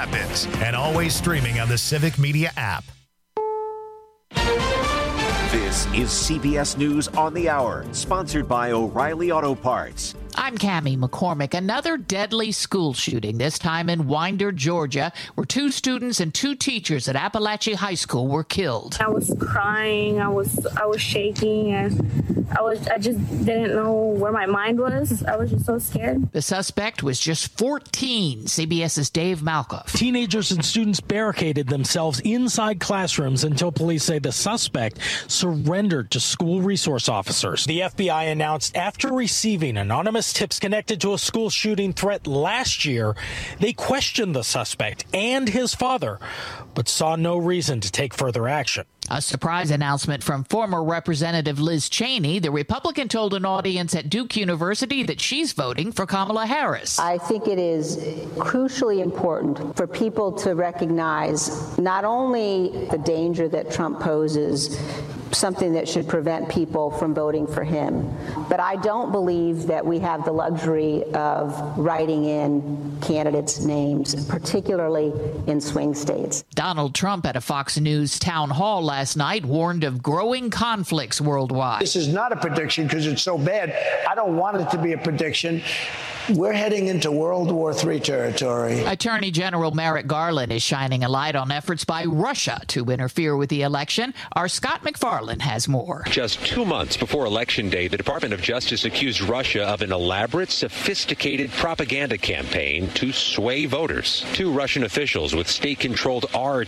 Rapids, and always streaming on the Civic Media app. This is CBS News on the Hour, sponsored by O'Reilly Auto Parts. I'm Cammie McCormick. Another deadly school shooting, this time in Winder, Georgia, where 2 students and 2 teachers at Appalachia High School were killed. I was crying. I was shaking, and I just didn't know where my mind was. I was just so scared. The suspect was just 14. CBS's Dave Malkoff. Teenagers and students barricaded themselves inside classrooms until police say the suspect surrendered to school resource officers. The FBI announced after receiving anonymous tips connected to a school shooting threat last year, they questioned the suspect and his father, but saw no reason to take further action. A surprise announcement from former Representative Liz Cheney. The Republican told an audience at Duke University that she's voting for Kamala Harris. I think it is crucially important for people to recognize not only the danger that Trump poses, something that should prevent people from voting for him, but I don't believe that we have the luxury of writing in candidates' names, particularly in swing states. Donald Trump at a Fox News town hall last night warned of growing conflicts worldwide. This is not a prediction because it's so bad. I don't want it to be a prediction. We're heading into World War III territory. Attorney General Merrick Garland is shining a light on efforts by Russia to interfere with the election. Our Scott McFarland has more. Just 2 months before Election Day, the Department of Justice accused Russia of an elaborate, sophisticated propaganda campaign to sway voters. 2 Russian officials with state-controlled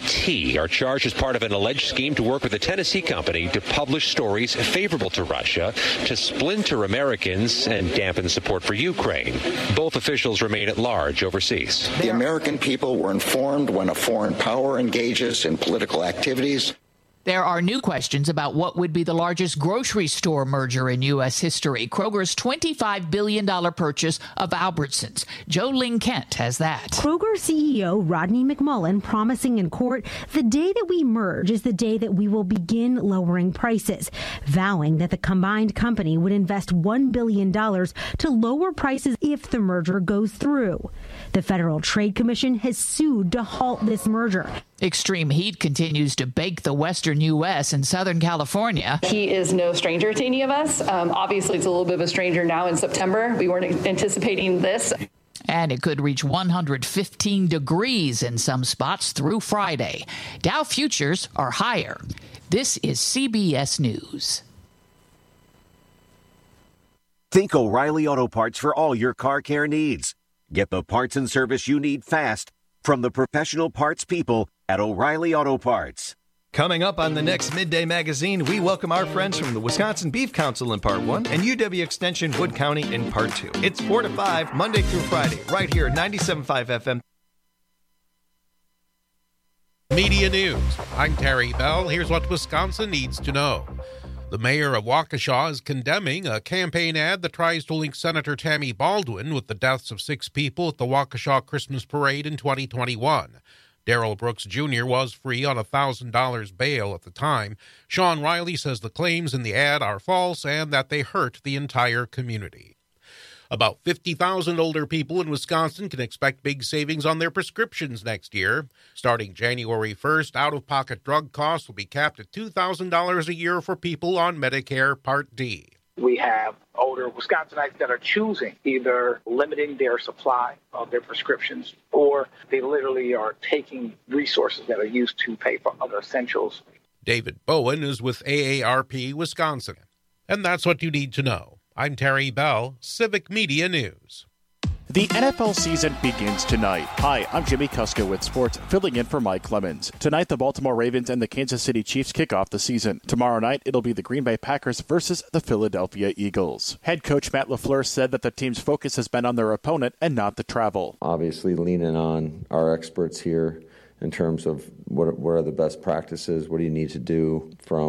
RT are charged as part of an alleged scheme to work with a Tennessee company to publish stories favorable to Russia, to splinter Americans and dampen support for Ukraine. Both officials remain at large overseas. The American people were informed when a foreign power engages in political activities. There are new questions about what would be the largest grocery store merger in U.S. history. Kroger's $25 billion purchase of Albertsons. Jo Ling Kent has that. Kroger CEO Rodney McMullen promising in court, the day that we merge is the day that we will begin lowering prices, vowing that the combined company would invest $1 billion to lower prices if the merger goes through. The Federal Trade Commission has sued to halt this merger. Extreme heat continues to bake the western U.S. and Southern California. He is no stranger to any of us. Obviously, it's a little bit of a stranger now in September. We weren't anticipating this. And it could reach 115 degrees in some spots through Friday. Dow futures are higher. This is CBS News. Think O'Reilly Auto Parts for all your car care needs. Get the parts and service you need fast from the professional parts people at O'Reilly Auto Parts. Coming up on the next Midday Magazine, we welcome our friends from the Wisconsin Beef Council in Part 1 and UW Extension Wood County in Part 2. It's 4 to 5, Monday through Friday, right here at 97.5 FM. Media News. I'm Terry Bell. Here's what Wisconsin needs to know. The mayor of Waukesha is condemning a campaign ad that tries to link Senator Tammy Baldwin with the deaths of 6 people at the Waukesha Christmas Parade in 2021. Darrell Brooks Jr. was free on $1,000 bail at the time. Sean Riley says the claims in the ad are false and that they hurt the entire community. About 50,000 older people in Wisconsin can expect big savings on their prescriptions next year. Starting January 1st, out-of-pocket drug costs will be capped at $2,000 a year for people on Medicare Part D. We have older Wisconsinites that are choosing either limiting their supply of their prescriptions or they literally are taking resources that are used to pay for other essentials. David Bowen is with AARP Wisconsin. And that's what you need to know. I'm Terry Bell, Civic Media News. The NFL season begins tonight. Hi, I'm Jimmy Kuska with sports, filling in for Mike Clemens. Tonight, the Baltimore Ravens and the Kansas City Chiefs kick off the season. Tomorrow night, it'll be the Green Bay Packers versus the Philadelphia Eagles. Head coach Matt LaFleur said that the team's focus has been on their opponent and not the travel. Obviously, leaning on our experts here in terms of what are the best practices, what do you need to do from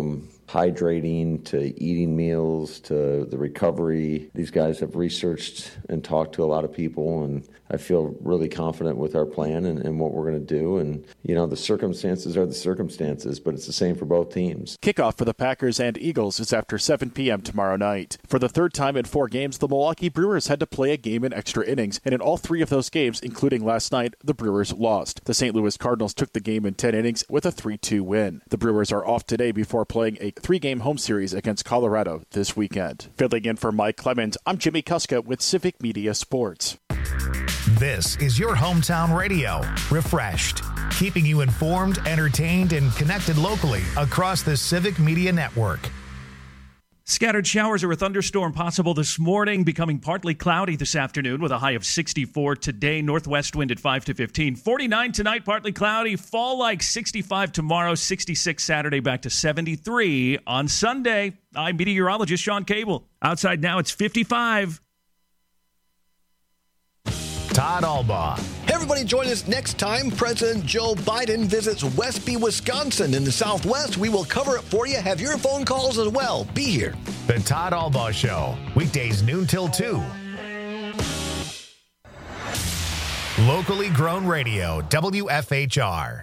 hydrating to eating meals to the recovery. These guys have researched and talked to a lot of people, and I feel really confident with our plan and what we're going to do. And, the circumstances are the circumstances, but it's the same for both teams. Kickoff for the Packers and Eagles is after 7 p.m. tomorrow night. For the third time in 4 games, the Milwaukee Brewers had to play a game in extra innings, and in all 3 of those games, including last night, the Brewers lost. The St. Louis Cardinals took the game in 10 innings with a 3-2 win. The Brewers are off today before playing a 3-game home series against Colorado this weekend. Filling in for Mike Clemens, I'm Jimmy Kuska with Civic Media Sports. This is your hometown radio, Refreshed, keeping you informed, entertained, and connected locally across the Civic Media Network. Scattered showers or a thunderstorm possible this morning, becoming partly cloudy this afternoon with a high of 64 today. Northwest wind at 5 to 15. 49 tonight, partly cloudy. Fall-like 65 tomorrow, 66 Saturday, back to 73 on Sunday. I'm meteorologist Sean Cable. Outside now, it's 55. Todd Albaugh. Hey, everybody, join us next time President Joe Biden visits Westby, Wisconsin in the Southwest. We will cover it for you. Have your phone calls as well. Be here. The Todd Albaugh Show, weekdays noon till 2. Locally grown radio, WFHR.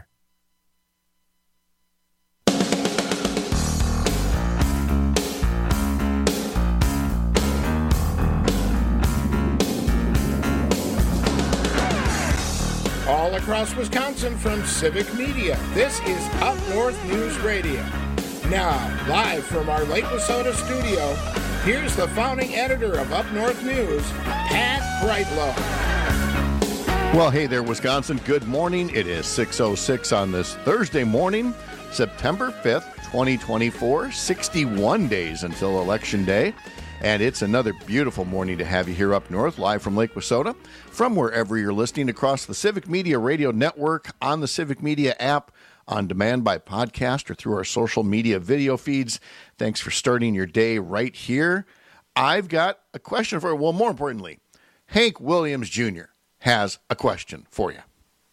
All across Wisconsin from Civic Media, this is Up North News Radio. Now, live from our Lake Wissota studio, here's the founding editor of Up North News, Pat Brightlow. Well, hey there, Wisconsin. Good morning. It is 6:06 on this Thursday morning, September 5th, 2024, 61 days until Election Day. And it's another beautiful morning to have you here up north, live from Lake Wissota, from wherever you're listening across the Civic Media Radio Network, on the Civic Media app, on demand by podcast, or through our social media video feeds. Thanks for starting your day right here. I've got a question for you. Well, more importantly, Hank Williams Jr. has a question for you.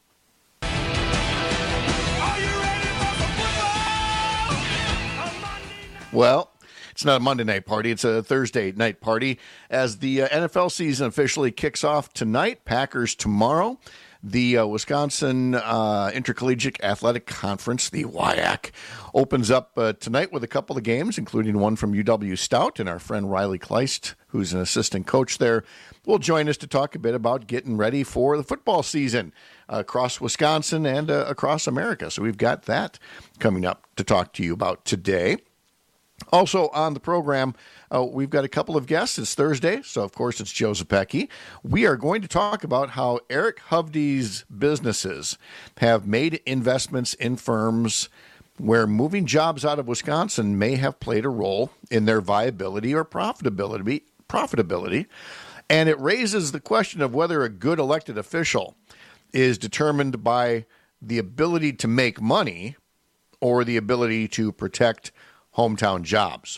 Well, it's not a Monday night party. It's a Thursday night party as the NFL season officially kicks off tonight. Packers tomorrow. The Wisconsin Intercollegiate Athletic Conference, the WIAC, opens up tonight with a couple of games, including one from UW Stout, and our friend Riley Kleist, who's an assistant coach there, will join us to talk a bit about getting ready for the football season across Wisconsin and across America. So we've got that coming up to talk to you about today. Also on the program, we've got a couple of guests. It's Thursday, so of course it's Joe Zepecki. We are going to talk about how Eric Hovde's businesses have made investments in firms where moving jobs out of Wisconsin may have played a role in their viability or profitability. And it raises the question of whether a good elected official is determined by the ability to make money or the ability to protect hometown jobs.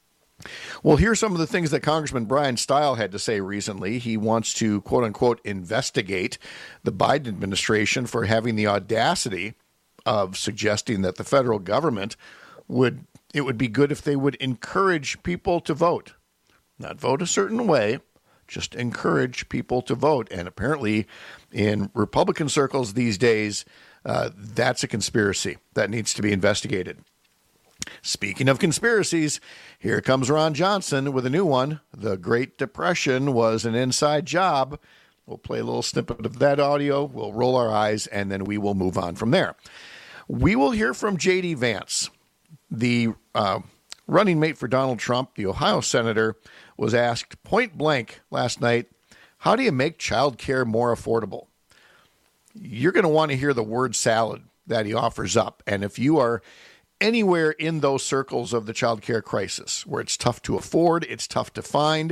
Well, here's some of the things that Congressman Brian Stile had to say recently. He wants to, quote unquote, investigate the Biden administration for having the audacity of suggesting that the federal government would be good if they would encourage people to vote. Not vote a certain way, just encourage people to vote. And apparently in Republican circles these days, that's a conspiracy that needs to be investigated. Speaking of conspiracies, here comes Ron Johnson with a new one. The Great Depression was an inside job. We'll play a little snippet of that audio. We'll roll our eyes, and then we will move on from there. We will hear from J.D. Vance. The running mate for Donald Trump, the Ohio senator, was asked point blank last night, how do you make child care more affordable? You're going to want to hear the word salad that he offers up. And if you are anywhere in those circles of the child care crisis where it's tough to afford, it's tough to find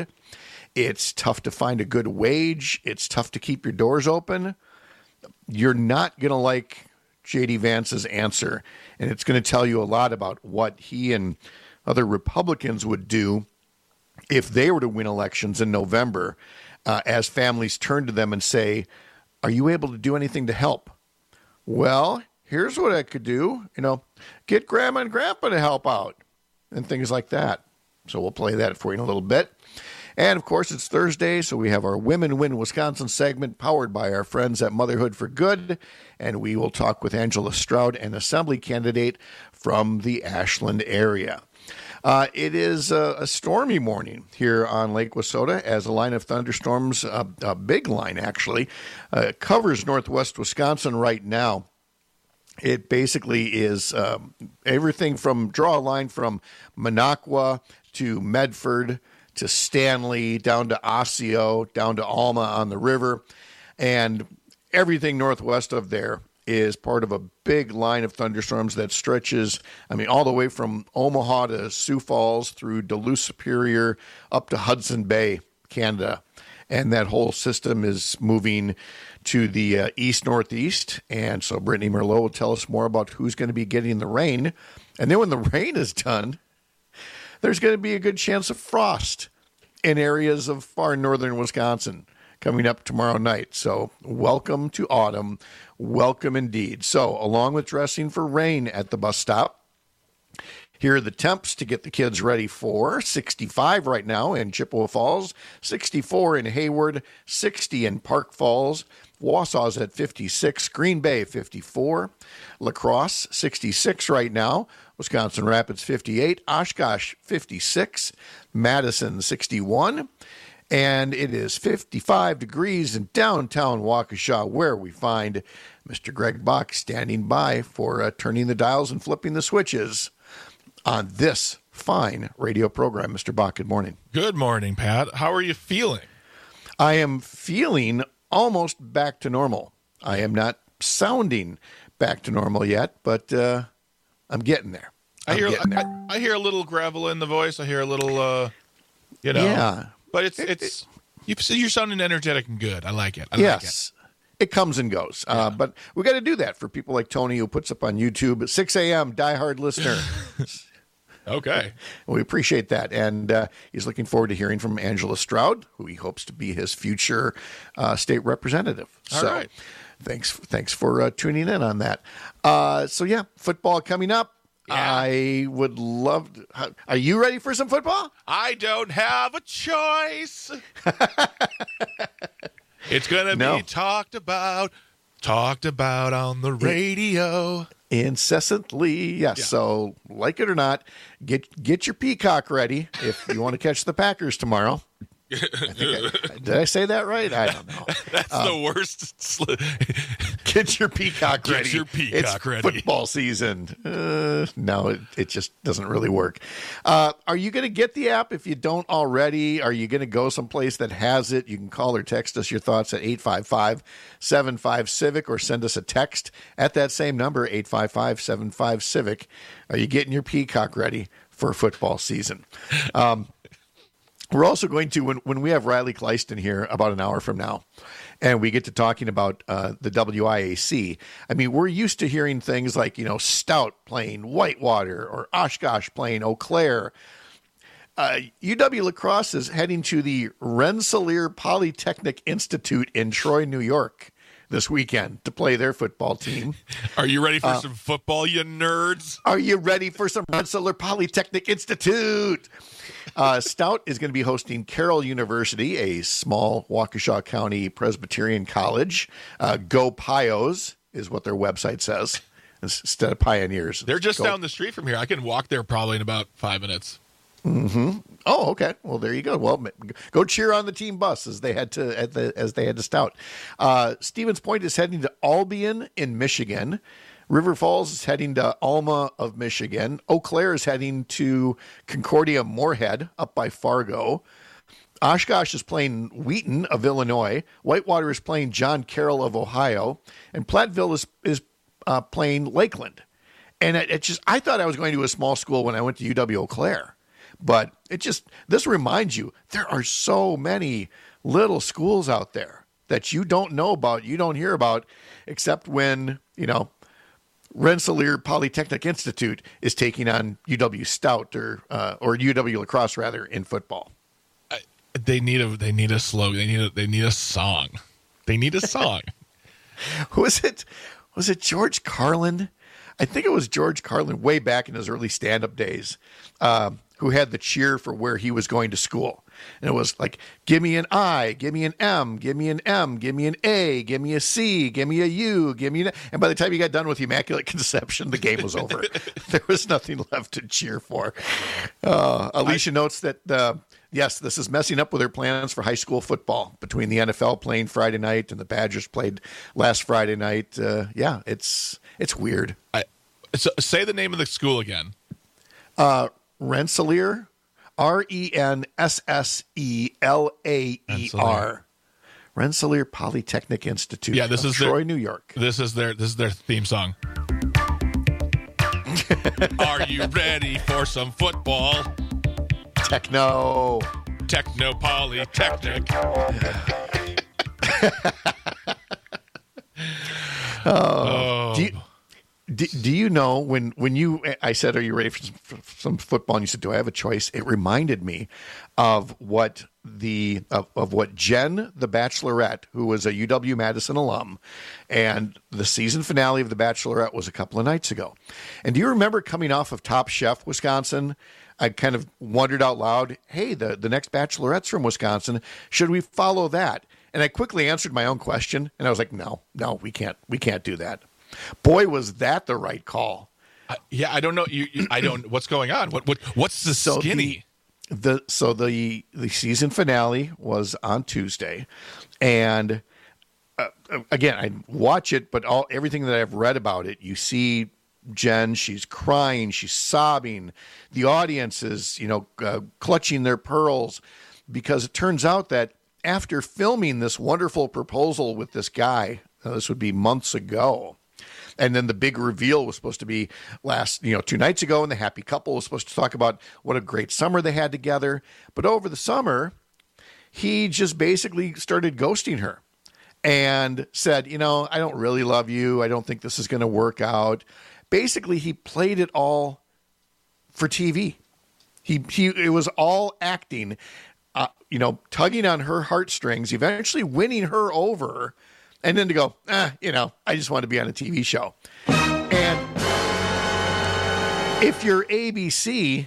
a good wage, it's tough to keep your doors open, you're not going to like J.D. Vance's answer. And it's going to tell you a lot about what he and other Republicans would do if they were to win elections in November, as families turn to them and say, are you able to do anything to help? Well, here's what I could do, get grandma and grandpa to help out. and things like that. So we'll play that for you in a little bit. And, of course, it's Thursday, so we have our Women Win Wisconsin segment powered by our friends at Motherhood for Good. And we will talk with Angela Stroud, an assembly candidate from the Ashland area. It is a stormy morning here on Lake Wissota as a line of thunderstorms, a big line actually, covers northwest Wisconsin right now. It basically is everything from, draw a line from Minocqua to Medford to Stanley, down to Osseo, down to Alma on the river, and everything northwest of there is part of a big line of thunderstorms that stretches, all the way from Omaha to Sioux Falls through Duluth Superior up to Hudson Bay, Canada. And that whole system is moving to the east-northeast. And so Brittany Merlot will tell us more about who's going to be getting the rain. And then when the rain is done, there's going to be a good chance of frost in areas of far northern Wisconsin coming up tomorrow night. So welcome to autumn. Welcome indeed. So along with dressing for rain at the bus stop, here are the temps to get the kids ready for 65 right now in Chippewa Falls, 64 in Hayward, 60 in Park Falls, Wausau's at 56, Green Bay 54, La Crosse 66 right now, Wisconsin Rapids 58, Oshkosh 56, Madison 61, and it is 55 degrees in downtown Waukesha, where we find Mr. Greg Bach standing by for turning the dials and flipping the switches on this fine radio program. Mr. Bach, good morning. Good morning, Pat. How are you feeling? I am feeling almost back to normal. I am not sounding back to normal yet, but I'm getting there. I hear a little gravel in the voice. I hear a little, Yeah. But you're sounding energetic and good. I like it. Yes. It comes and goes. But we got to do that for people like Tony, who puts up on YouTube at 6 a.m., diehard listener. Okay. We appreciate that. And he's looking forward to hearing from Angela Stroud, who he hopes to be his future state representative. All right. Thanks for tuning in on that. Football coming up. Yeah. I would love to. Are you ready for some football? I don't have a choice. It's going to be talked about on the radio. Incessantly, yes. Yeah. So, like it or not, get your peacock ready if you want to catch the Packers tomorrow. Did I say that right? I don't know. That's the worst. Get your peacock ready. Get your peacock ready. Football season. No, it just doesn't really work. Are you going to get the app if you don't already? Are you going to go someplace that has it? You can call or text us your thoughts at 855-75-CIVIC or send us a text at that same number, 855-75-CIVIC. Are you getting your peacock ready for football season? We're also going to, when we have Riley Kleiston here about an hour from now, and we get to talking about the WIAC, we're used to hearing things like, Stout playing Whitewater or Oshkosh playing Eau Claire. UW La Crosse is heading to the Rensselaer Polytechnic Institute in Troy, New York this weekend to play their football team. Are you ready for some football, you nerds? Are you ready for some Rensselaer Polytechnic Institute? Stout is going to be hosting Carroll University, a small Waukesha County Presbyterian college. Go Pios is what their website says instead of Pioneers. They're just down the street from here. I can walk there probably in about 5 minutes. Mm-hmm. Oh, okay. Well, there you go. Well, go cheer on the team bus as they head to Stout. Stevens Point is heading to Albion in Michigan. River Falls is heading to Alma of Michigan. Eau Claire is heading to Concordia Moorhead up by Fargo. Oshkosh is playing Wheaton of Illinois. Whitewater is playing John Carroll of Ohio. And Platteville is playing Lakeland. And I thought I was going to a small school when I went to UW Eau Claire. But this reminds you, there are so many little schools out there that you don't know about, you don't hear about, except when, Rensselaer Polytechnic Institute is taking on UW Stout or UW La Crosse rather in football. They need a slogan. They need a song. They need a song. Was it George Carlin? I think it was George Carlin way back in his early stand-up days, who had the cheer for where he was going to school. And it was like, give me an I, give me an M, give me an M, give me an A, give me a C, give me a U, give me an... And by the time you got done with Immaculate Conception, the game was over. There was nothing left to cheer for. Alicia notes that, yes, this is messing up with their plans for high school football between the NFL playing Friday night and the Badgers played last Friday night. Yeah, it's weird. So say the name of the school again. Rensselaer, Rensselaer. Rensselaer Polytechnic Institute. Yeah, this is Troy, New York. This is their theme song. Are you ready for some football? Techno Polytechnic. Do you know when I said, are you ready for some football? And you said, do I have a choice? It reminded me of what Jen, the Bachelorette, who was a UW-Madison alum, and the season finale of The Bachelorette was a couple of nights ago. And do you remember coming off of Top Chef, Wisconsin? I kind of wondered out loud, hey, the next Bachelorette's from Wisconsin. Should we follow that? And I quickly answered my own question, and I was like, no, we can't do that. Boy, was that the right call. Yeah, I don't know. I don't. What's going on? What's the skinny? The season finale was on Tuesday, and again, I watch it, but everything that I've read about it, you see Jen, she's crying, she's sobbing. The audience is, clutching their pearls, because it turns out that after filming this wonderful proposal with this guy, this would be months ago. And then the big reveal was supposed to be 2 nights ago, and the happy couple was supposed to talk about what a great summer they had together. But over the summer, he just basically started ghosting her and said, I don't really love you. I don't think this is going to work out. Basically, he played it all for TV. It was all acting, tugging on her heartstrings, eventually winning her over. And then to go, I just want to be on a TV show. And if you're ABC,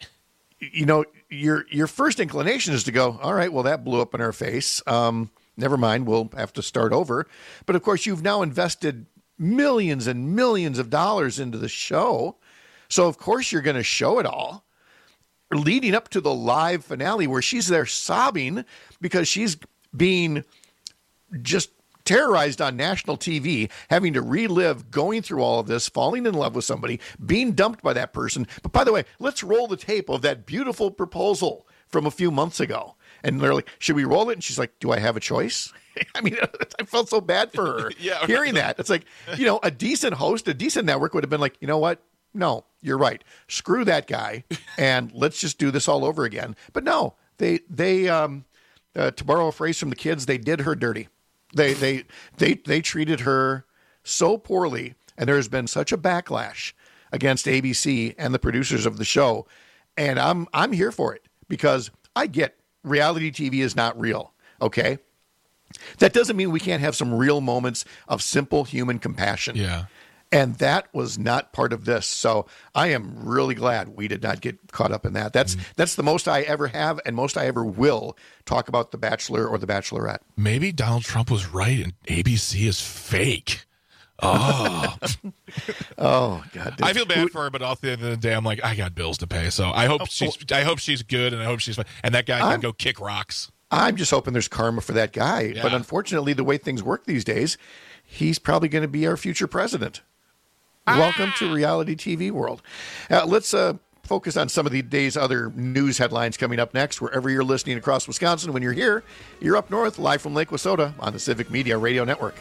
your first inclination is to go, all right, well, that blew up in our face. Never mind, we'll have to start over. But of course, you've now invested millions and millions of dollars into the show. So of course you're going to show it all. Leading up to the live finale where she's there sobbing because she's being just terrorized on national TV, having to relive going through all of this, falling in love with somebody, being dumped by that person. But by the way, let's roll the tape of that beautiful proposal from a few months ago. And they're like, should we roll it? And she's like, do I have a choice? I mean, I felt so bad for her hearing that. It's like, a decent host, a decent network would have been like, you know what? No, you're right. Screw that guy. And let's just do this all over again. But no, they to borrow a phrase from the kids, they did her dirty. They treated her so poorly, and there's been such a backlash against ABC and the producers of the show, and I'm here for it, because I get reality TV is not real, okay? That doesn't mean we can't have some real moments of simple human compassion. Yeah. And that was not part of this. So I am really glad we did not get caught up in that. That's the most I ever have and most I ever will talk about The Bachelor or The Bachelorette. Maybe Donald Trump was right and ABC is fake. Oh. Oh, God. I feel bad for her, but at the end of the day, I'm like, I got bills to pay. So I hope she's good, and I hope she's fine. And that guy can go kick rocks. I'm just hoping there's karma for that guy. Yeah. But unfortunately, the way things work these days, he's probably going to be our future president. Welcome to reality TV world. Let's focus on some of the day's other news headlines coming up next. Wherever you're listening across Wisconsin, when you're here, you're up north, live from Lake Wissota on the Civic Media Radio Network.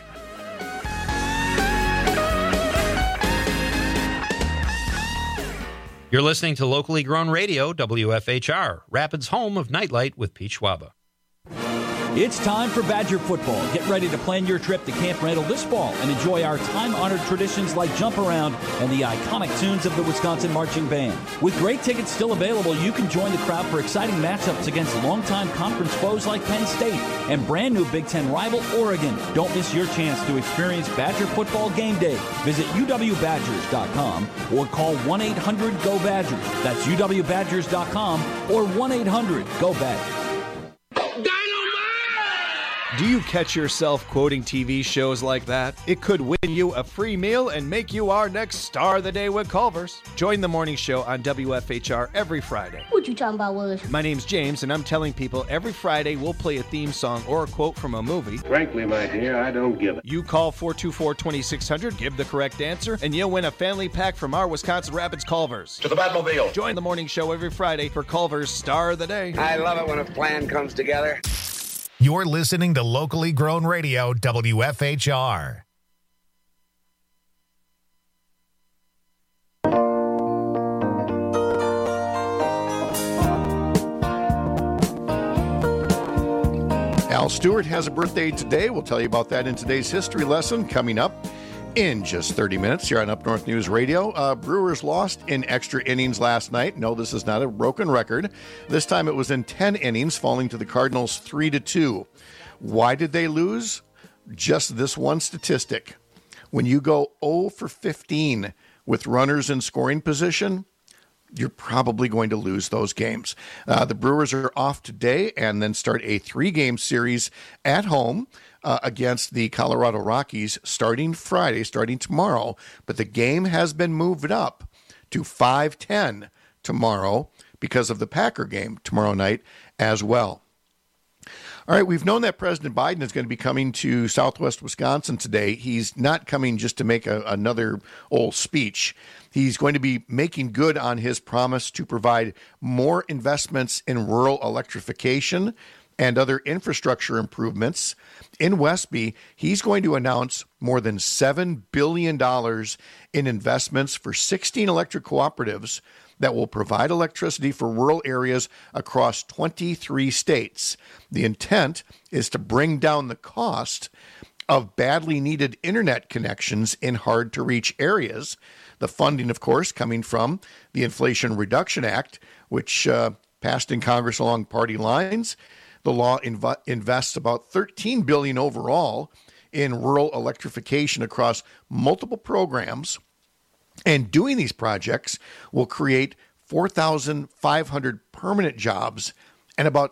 You're listening to locally grown radio, WFHR, Rapids' home of Nightlight with Pete Schwaba. It's time for Badger football. Get ready to plan your trip to Camp Randall this fall and enjoy our time-honored traditions like Jump Around and the iconic tunes of the Wisconsin Marching Band. With great tickets still available, you can join the crowd for exciting matchups against longtime conference foes like Penn State and brand new Big Ten rival Oregon. Don't miss your chance to experience Badger football game day. Visit uwbadgers.com or call 1-800-GO-BADGERS. That's uwbadgers.com or 1-800-GO-BADGERS. Do you catch yourself quoting TV shows like that? It could win you a free meal and make you our next star of the day with Culver's. Join the morning show on WFHR every Friday. What you talking about, Willis? My name's James, and I'm telling people every Friday we'll play a theme song or a quote from a movie. Frankly, my dear, I don't give it. You call 424-2600, give the correct answer, and you'll win a family pack from our Wisconsin Rapids Culver's. To the Batmobile. Join the morning show every Friday for Culver's Star of the Day. I love it when a plan comes together. You're listening to locally grown radio, WFHR. Al Stewart has a birthday today. We'll tell you about that in today's history lesson coming up in just 30 minutes here on Up North News Radio. Brewers lost in extra innings last night. No, this is not a broken record. This time it was in 10 innings, falling to the Cardinals 3-2. Why did they lose? Just this one statistic. When you go 0 for 15 with runners in scoring position, you're probably going to lose those games. The Brewers are off today and then start a 3-game series at home against the Colorado Rockies starting tomorrow. But the game has been moved up to 5:10 tomorrow because of the Packer game tomorrow night as well. All right, we've known that President Biden is going to be coming to Southwest Wisconsin today. He's not coming just to make another old speech. He's going to be making good on his promise to provide more investments in rural electrification and other infrastructure improvements. In Westby, he's going to announce more than $7 billion in investments for 16 electric cooperatives that will provide electricity for rural areas across 23 states. The intent is to bring down the cost of badly needed internet connections in hard-to-reach areas. The funding, of course, coming from the Inflation Reduction Act, which passed in Congress along party lines. The law invests about $13 billion overall in rural electrification across multiple programs. And doing these projects will create 4,500 permanent jobs and about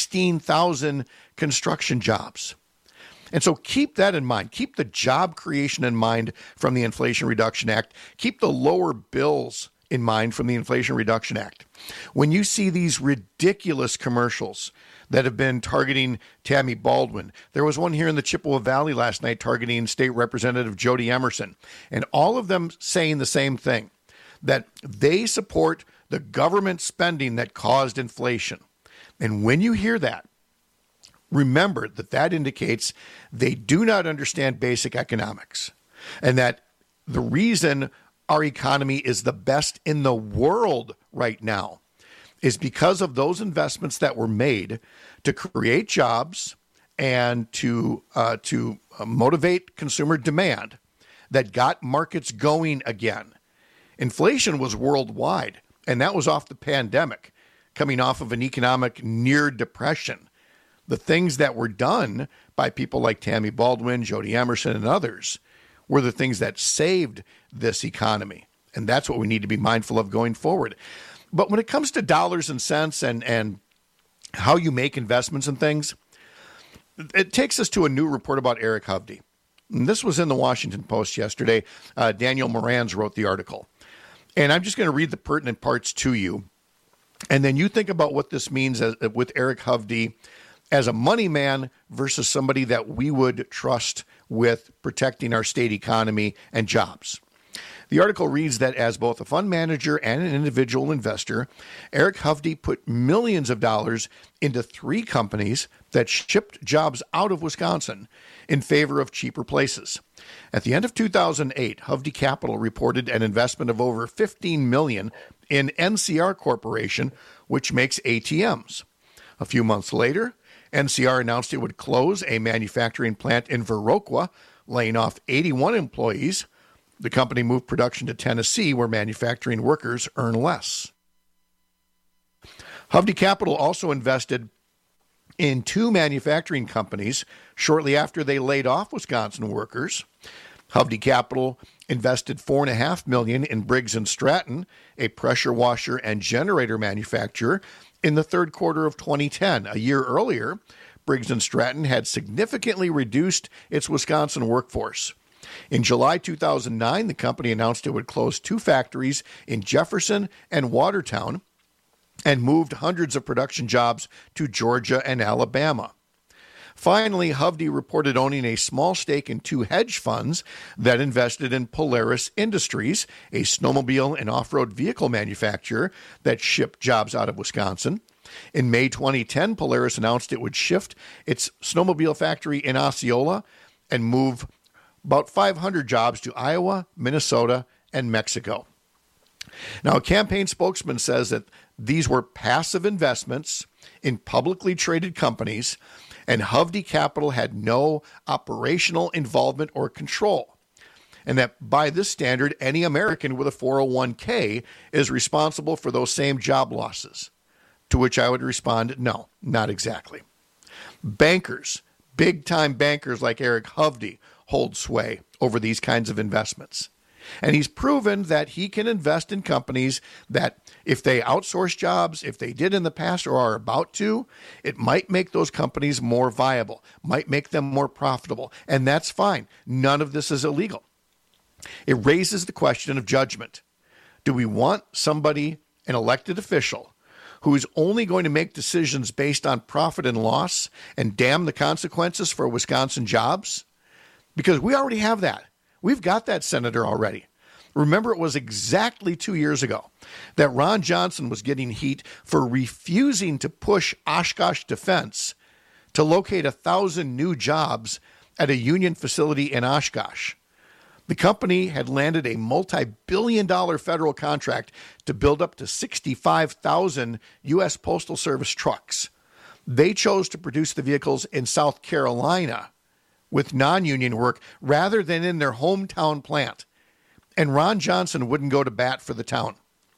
16,000 construction jobs. And so keep that in mind. Keep the job creation in mind from the Inflation Reduction Act. Keep the lower bills in mind from the Inflation Reduction Act. When you see these ridiculous commercials that have been targeting Tammy Baldwin. There was one here in the Chippewa Valley last night targeting State Representative Jody Emerson, and all of them saying the same thing, that they support the government spending that caused inflation. And when you hear that, remember that that indicates they do not understand basic economics, and that the reason our economy is the best in the world right now is because of those investments that were made to create jobs and to motivate consumer demand that got markets going again. Inflation was worldwide, and that was off the pandemic, coming off of an economic near depression. The things that were done by people like Tammy Baldwin, Jody Emerson, and others were the things that saved this economy. And that's what we need to be mindful of going forward. But when it comes to dollars and cents and how you make investments and things, it takes us to a new report about Eric Hovde. And this was in the Washington Post yesterday. Daniel Morans wrote the article. And I'm just going to read the pertinent parts to you. And then you think about what this means with Eric Hovde as a money man versus somebody that we would trust with protecting our state economy and jobs. The article reads that as both a fund manager and an individual investor, Eric Hovde put millions of dollars into 3 companies that shipped jobs out of Wisconsin in favor of cheaper places. At the end of 2008, Hovde Capital reported an investment of over $15 million in NCR Corporation, which makes ATMs. A few months later, NCR announced it would close a manufacturing plant in Viroqua, laying off 81 employees. The company moved production to Tennessee, where manufacturing workers earn less. Hovde Capital also invested in 2 manufacturing companies shortly after they laid off Wisconsin workers. Hovde Capital invested $4.5 million in Briggs & Stratton, a pressure washer and generator manufacturer, in the third quarter of 2010. A year earlier, Briggs & Stratton had significantly reduced its Wisconsin workforce. In July 2009, the company announced it would close 2 factories in Jefferson and Watertown and moved hundreds of production jobs to Georgia and Alabama. Finally, Hovde reported owning a small stake in 2 hedge funds that invested in Polaris Industries, a snowmobile and off-road vehicle manufacturer that shipped jobs out of Wisconsin. In May 2010, Polaris announced it would shift its snowmobile factory in Osceola and move about 500 jobs to Iowa, Minnesota, and Mexico. Now, a campaign spokesman says that these were passive investments in publicly traded companies, and Hovde Capital had no operational involvement or control, and that by this standard, any American with a 401k is responsible for those same job losses. To which I would respond, no, not exactly. Bankers, big-time bankers like Eric Hovde, hold sway over these kinds of investments. And he's proven that he can invest in companies that if they outsource jobs, if they did in the past or are about to, it might make those companies more viable, might make them more profitable. And that's fine. None of this is illegal. It raises the question of judgment. Do we want somebody, an elected official, who is only going to make decisions based on profit and loss and damn the consequences for Wisconsin jobs? Because we already have that. We've got that senator already. Remember, it was exactly 2 years ago that Ron Johnson was getting heat for refusing to push Oshkosh Defense to locate 1,000 new jobs at a union facility in Oshkosh. The company had landed a multi-billion-dollar federal contract to build up to 65,000 U.S. Postal Service trucks. They chose to produce the vehicles in South Carolina with non-union work rather than in their hometown plant. And Ron Johnson wouldn't go to bat for the town.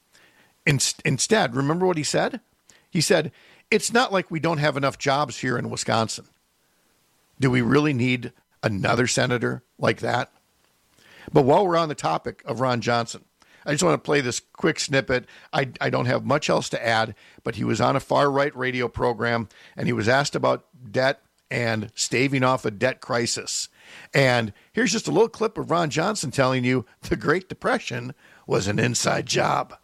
Instead, remember what he said? He said, it's not like we don't have enough jobs here in Wisconsin. Do we really need another senator like that? But while we're on the topic of Ron Johnson, I just want to play this quick snippet. I don't have much else to add, but he was on a far-right radio program, and he was asked about debt and staving off a debt crisis. And here's just a little clip of Ron Johnson telling you the Great Depression was an inside job.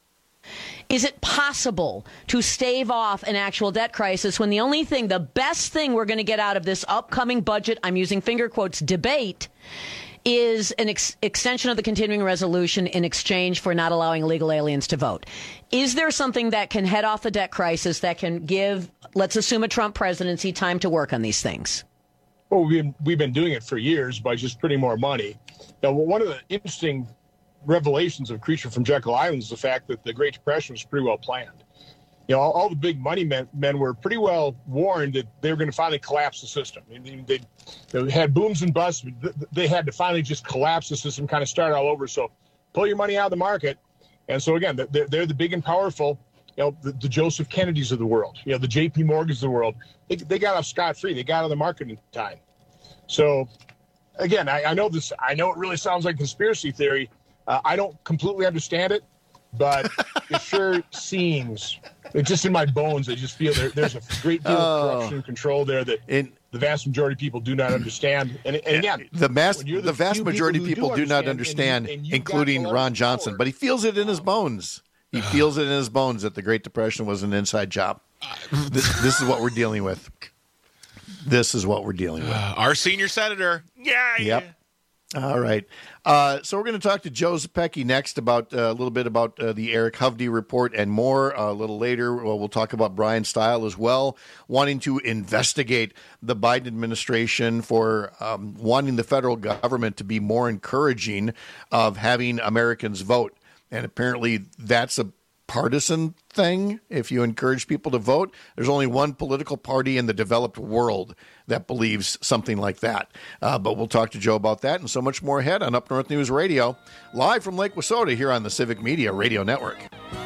Is it possible to stave off an actual debt crisis when the best thing we're going to get out of this upcoming budget, I'm using finger quotes, debate, is an extension of the continuing resolution in exchange for not allowing illegal aliens to vote? Is there something that can head off the debt crisis that can give, let's assume, a Trump presidency time to work on these things? Well, we've been doing it for years by just printing more money. Now, one of the interesting revelations of Creature from Jekyll Island is the fact that the Great Depression was pretty well planned. You know, all the big money men were pretty well warned that they were going to finally collapse the system. They had booms and busts. They had to finally just collapse the system, kind of start all over. So pull your money out of the market. And so, again, they're the big and powerful, you know, the Joseph Kennedys of the world, you know, the J.P. Morgans of the world. They got off scot-free. They got out of the market in time. So, again, I know this. I know it really sounds like conspiracy theory. I don't completely understand it, but it sure seems, it's just in my bones. I just feel there's a great deal of corruption and control there that the vast majority of people do not understand. And again, the vast majority of people do not understand, including Ron Johnson, but he feels it in his bones. He feels it in his bones that the Great Depression was an inside job. This is what we're dealing with. This is what we're dealing with. Our senior senator. Yeah. Yep. All right. So we're going to talk to Joe Zepecki next about a little bit about the Eric Hovde report and more. A little later, we'll talk about Brian Stile as well, wanting to investigate the Biden administration for wanting the federal government to be more encouraging of having Americans vote. And apparently that's partisan thing if you encourage people to vote. There's only one political party in the developed world that believes something like that. But we'll talk to Joe about that and so much more ahead on Up North News Radio, live from Lake Wissota here on the Civic Media Radio Network.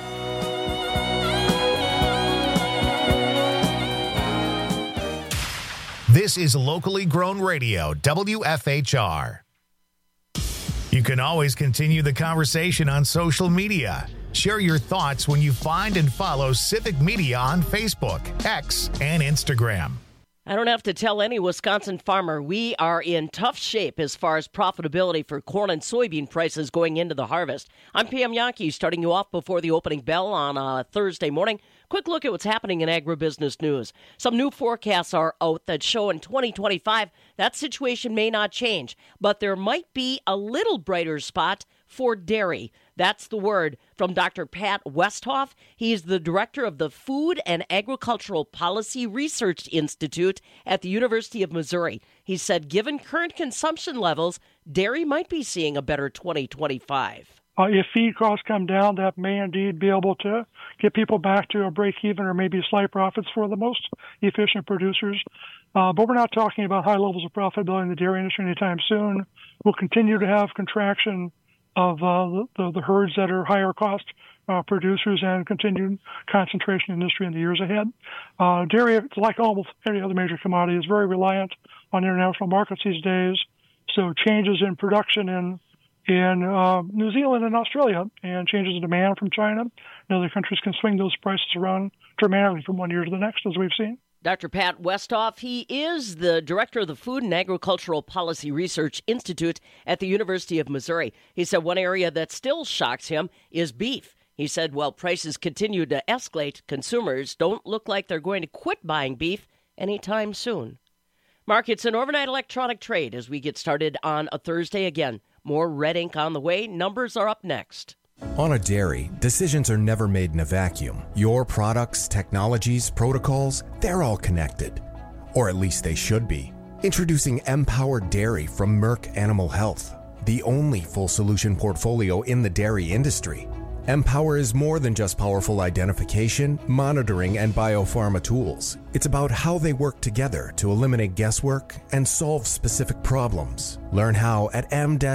This is locally grown radio, WFHR. You can always continue the conversation on social media. Share your thoughts when you find and follow Civic Media on Facebook, X, and Instagram. I don't have to tell any Wisconsin farmer we are in tough shape as far as profitability for corn and soybean prices going into the harvest. I'm Pam Yankee, starting you off before the opening bell on a Thursday morning. Quick look at what's happening in agribusiness news. Some new forecasts are out that show in 2025 that situation may not change, but there might be a little brighter spot for dairy. That's the word from Dr. Pat Westhoff. He's the director of the Food and Agricultural Policy Research Institute at the University of Missouri. He said given current consumption levels, dairy might be seeing a better 2025. If feed costs come down, that may indeed be able to get people back to a break-even or maybe slight profits for the most efficient producers. But we're not talking about high levels of profitability in the dairy industry anytime soon. We'll continue to have contraction of the herds that are higher cost producers and continued concentration in industry in the years ahead. Dairy, like almost any other major commodity, is very reliant on international markets these days. So changes in production in New Zealand and Australia and changes in demand from China and other countries can swing those prices around dramatically from one year to the next, as we've seen. Dr. Pat Westhoff, he is the director of the Food and Agricultural Policy Research Institute at the University of Missouri. He said one area that still shocks him is beef. He said, while prices continue to escalate, consumers don't look like they're going to quit buying beef anytime soon. Markets and overnight electronic trade as we get started on a Thursday again. More red ink on the way. Numbers are up next. On a dairy, decisions are never made in a vacuum. Your products, technologies, protocols, they're all connected. Or at least they should be. Introducing Empowered Dairy from Merck Animal Health, the only full solution portfolio in the dairy industry. Empower is more than just powerful identification, monitoring, and biopharma tools. It's about how they work together to eliminate guesswork and solve specific problems. Learn how at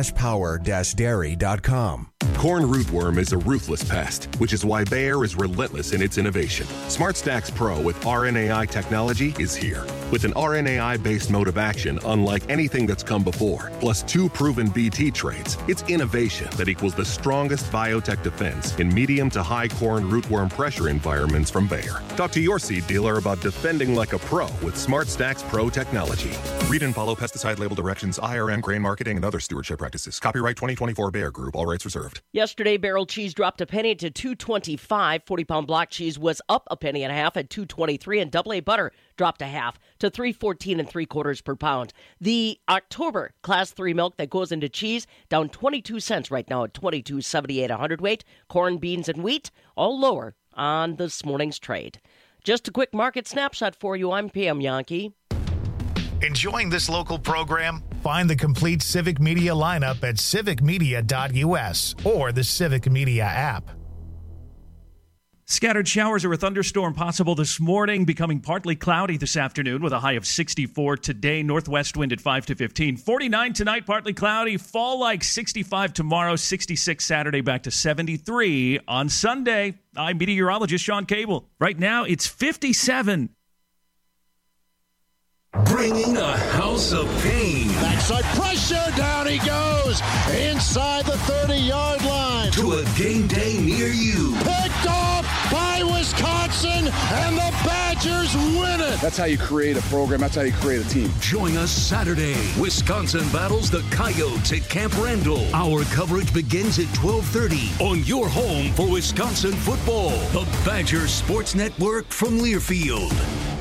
m-power-dairy.com. Corn rootworm is a ruthless pest, which is why Bayer is relentless in its innovation. SmartStax Pro with RNAi technology is here. With an RNAi-based mode of action unlike anything that's come before, plus 2 proven BT traits, it's innovation that equals the strongest biotech defense in medium to high corn rootworm pressure environments from Bayer. Talk to your seed dealer about defending like a pro with SmartStax Pro technology. Read and follow pesticide label directions, IRM, grain marketing, and other stewardship practices. Copyright 2024 Bayer Group. All rights reserved. Yesterday, barrel cheese dropped a penny to $2.25. 40-pound block cheese was up a penny and a half at $2.23, and double A butter dropped a half to $3.14 3/4 per pound. The October Class 3 milk that goes into cheese down 22 cents right now at $22.78 a hundredweight. Corn, beans, and wheat all lower on this morning's trade. Just a quick market snapshot for you. I'm Pam Yankee. Enjoying this local program? Find the complete Civic Media lineup at civicmedia.us or the Civic Media app. Scattered showers or a thunderstorm possible this morning, becoming partly cloudy this afternoon with a high of 64 today. Northwest wind at 5 to 15. 49 tonight, partly cloudy. Fall like 65 tomorrow. 66 Saturday, back to 73 on Sunday. I'm meteorologist Sean Cable. Right now, it's 57. Bringing a house of pain. Backside pressure, down he goes. Inside the 30-yard line. To a game day near you. Picked off by Wisconsin, and the Badgers win it. That's how you create a program. That's how you create a team. Join us Saturday. Wisconsin battles the Coyotes at Camp Randall. Our coverage begins at 12:30 on your home for Wisconsin football. The Badgers Sports Network from Learfield.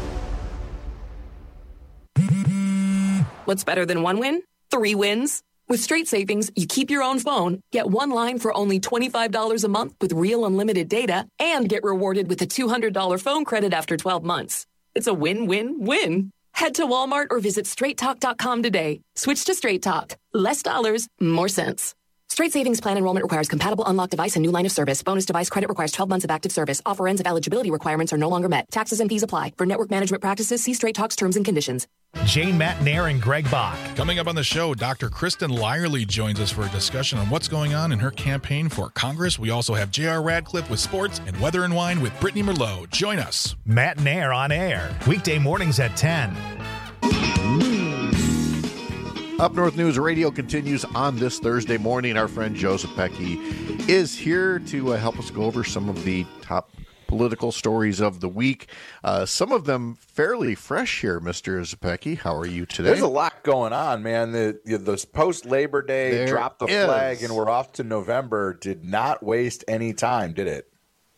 What's better than one win? 3 wins. With Straight Savings, you keep your own phone, get one line for only $25 a month with real unlimited data, and get rewarded with a $200 phone credit after 12 months. It's a win-win-win. Head to Walmart or visit straighttalk.com today. Switch to Straight Talk. Less dollars, more sense. Straight Savings Plan enrollment requires compatible unlocked device and new line of service. Bonus device credit requires 12 months of active service. Offer ends if eligibility requirements are no longer met. Taxes and fees apply. For network management practices, see Straight Talk's terms and conditions. Jane McNair and Greg Bach. Coming up on the show, Dr. Kristen Lyerly joins us for a discussion on what's going on in her campaign for Congress. We also have J.R. Radcliffe with sports and Weather and Wine with Brittany Merlot. Join us. Matt Nair on air. Weekday mornings at 10. Up North News Radio continues on this Thursday morning. Our friend Joseph Pecky is here to help us go over some of the top political stories of the week. Some of them fairly fresh here, Mr. Zepecki. How are you today? There's a lot going on, man. The post-Labor Day, drop the flag, and we're off to November did not waste any time, did it?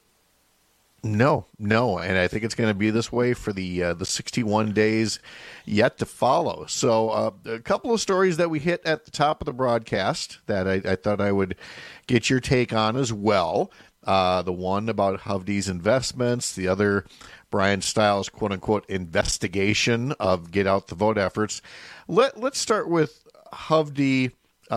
No, and I think it's going to be this way for the 61 days yet to follow. So a couple of stories that we hit at the top of the broadcast that I thought I would get your take on as well. The one about Hovde's investments, the other Brian Stiles' quote-unquote investigation of get out the vote efforts. Let's start with Hovde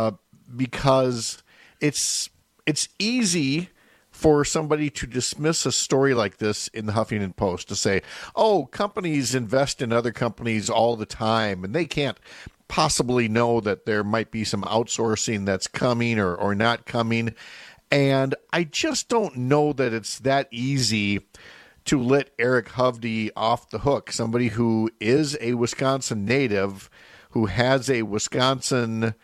because it's easy for somebody to dismiss a story like this in the Huffington Post to say, oh, companies invest in other companies all the time, and they can't possibly know that there might be some outsourcing that's coming or not coming. And I just don't know that it's that easy to let Eric Hovde off the hook, somebody who is a Wisconsin native, who has a Wisconsin,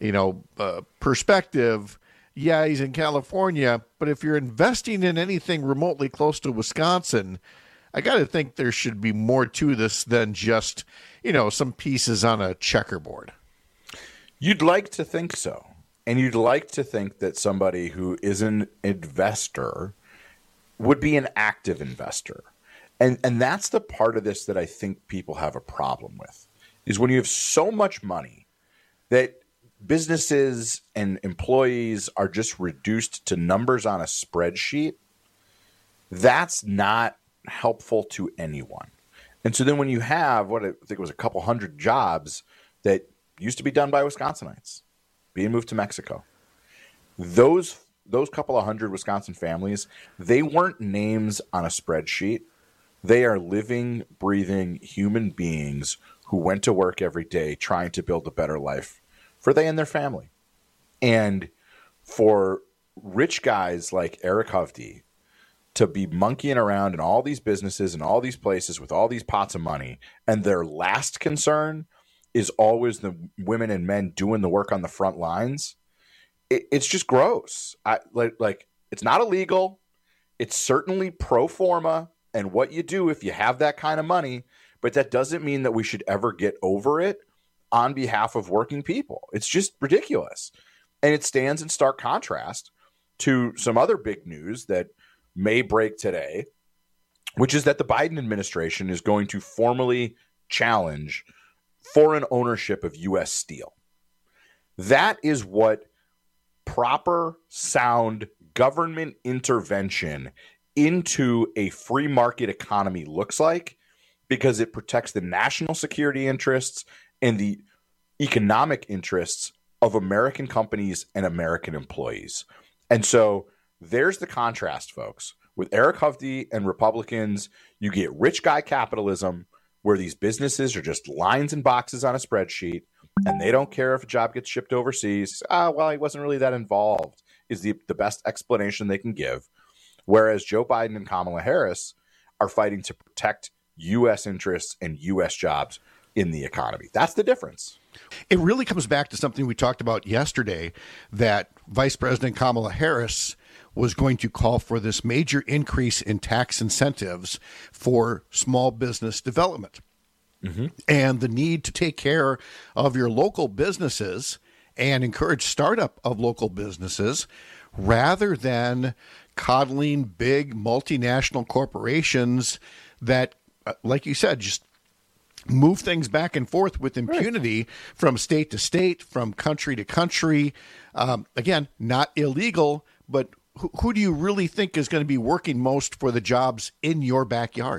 perspective. Yeah, he's in California, but if you're investing in anything remotely close to Wisconsin, I got to think there should be more to this than just, some pieces on a checkerboard. You'd like to think so. And you'd like to think that somebody who is an investor would be an active investor. And that's the part of this that I think people have a problem with, is when you have so much money that businesses and employees are just reduced to numbers on a spreadsheet, that's not helpful to anyone. And so then when you have, what I think it was a couple hundred jobs that used to be done by Wisconsinites being moved to Mexico, those couple of hundred Wisconsin families, they weren't names on a spreadsheet. They are living, breathing human beings who went to work every day trying to build a better life for they and their family. And for rich guys like Eric Hovde to be monkeying around in all these businesses and all these places with all these pots of money, and their last concern is always the women and men doing the work on the front lines, it's just gross. It's not illegal. It's certainly pro forma and what you do if you have that kind of money, but that doesn't mean that we should ever get over it on behalf of working people. It's just ridiculous. And it stands in stark contrast to some other big news that may break today, which is that the Biden administration is going to formally challenge foreign ownership of U.S. steel. That is what proper, sound government intervention into a free market economy looks like, because it protects the national security interests and the economic interests of American companies and American employees. And so there's the contrast, folks. With Eric Hovde and Republicans, you get rich guy capitalism, where these businesses are just lines and boxes on a spreadsheet, and they don't care if a job gets shipped overseas. Well, he wasn't really that involved, is the best explanation they can give. Whereas Joe Biden and Kamala Harris are fighting to protect U.S. interests and U.S. jobs in the economy. That's the difference. It really comes back to something we talked about yesterday, that Vice President Kamala Harris was going to call for this major increase in tax incentives for small business development. Mm-hmm. And the need to take care of your local businesses and encourage startup of local businesses rather than coddling big multinational corporations that, like you said, just move things back and forth with impunity from state to state, from country to country. Again, not illegal, but who do you really think is going to be working most for the jobs in your backyard?